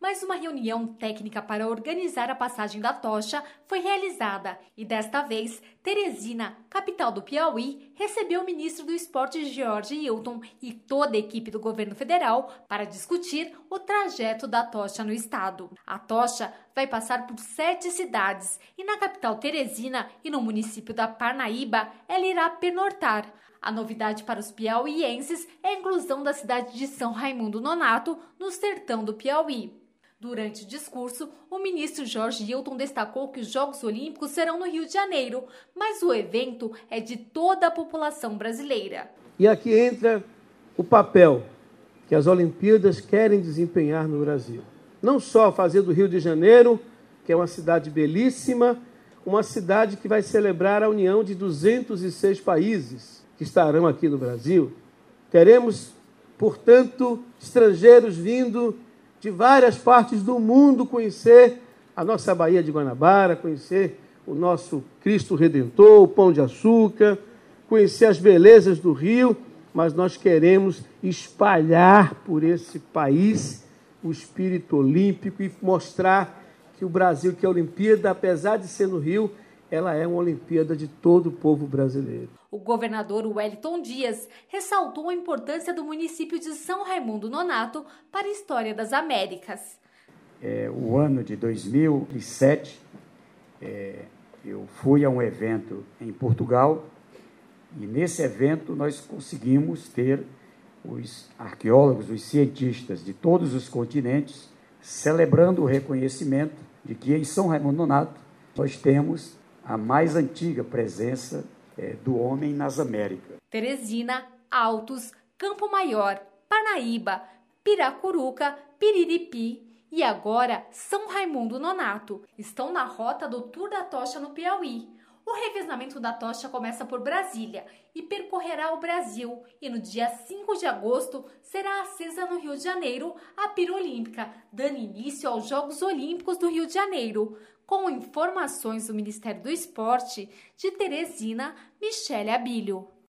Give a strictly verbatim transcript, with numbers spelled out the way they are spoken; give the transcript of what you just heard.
mas uma reunião técnica para organizar a passagem da tocha foi realizada e desta vez Teresina, capital do Piauí, recebeu o ministro do Esporte George Hilton e toda a equipe do governo federal para discutir o trajeto da tocha no estado. A tocha vai passar por sete cidades e na capital Teresina e no município da Parnaíba ela irá pernortar. A novidade para os piauienses é a inclusão da cidade de São Raimundo Nonato no sertão do Piauí. Durante o discurso, o ministro Jorge Hilton destacou que os Jogos Olímpicos serão no Rio de Janeiro, mas o evento é de toda a população brasileira. E aqui entra o papel que as Olimpíadas querem desempenhar no Brasil. Não só fazer do Rio de Janeiro, que é uma cidade belíssima, uma cidade que vai celebrar a união de duzentos e seis países que estarão aqui no Brasil. Teremos, portanto, estrangeiros vindo de várias partes do mundo conhecer a nossa Baía de Guanabara, conhecer o nosso Cristo Redentor, o Pão de Açúcar, conhecer as belezas do Rio, mas nós queremos espalhar por esse país o espírito olímpico e mostrar que o Brasil, que é a Olimpíada, apesar de ser no Rio, ela é uma Olimpíada de todo o povo brasileiro. O governador Wellington Dias ressaltou a importância do município de São Raimundo Nonato para a história das Américas. É, o ano de dois mil e sete, é, eu fui a um evento em Portugal e nesse evento nós conseguimos ter os arqueólogos, os cientistas de todos os continentes celebrando o reconhecimento de que em São Raimundo Nonato nós temos a mais antiga presença é, do homem nas Américas. Teresina, Altos, Campo Maior, Parnaíba, Piracuruca, Piriripi e agora São Raimundo Nonato estão na rota do Tour da Tocha no Piauí. O revezamento da tocha começa por Brasília e percorrerá o Brasil e no dia cinco de agosto será acesa no Rio de Janeiro a pira olímpica, dando início aos Jogos Olímpicos do Rio de Janeiro. Com informações do Ministério do Esporte, de Teresina, Michele Abílio.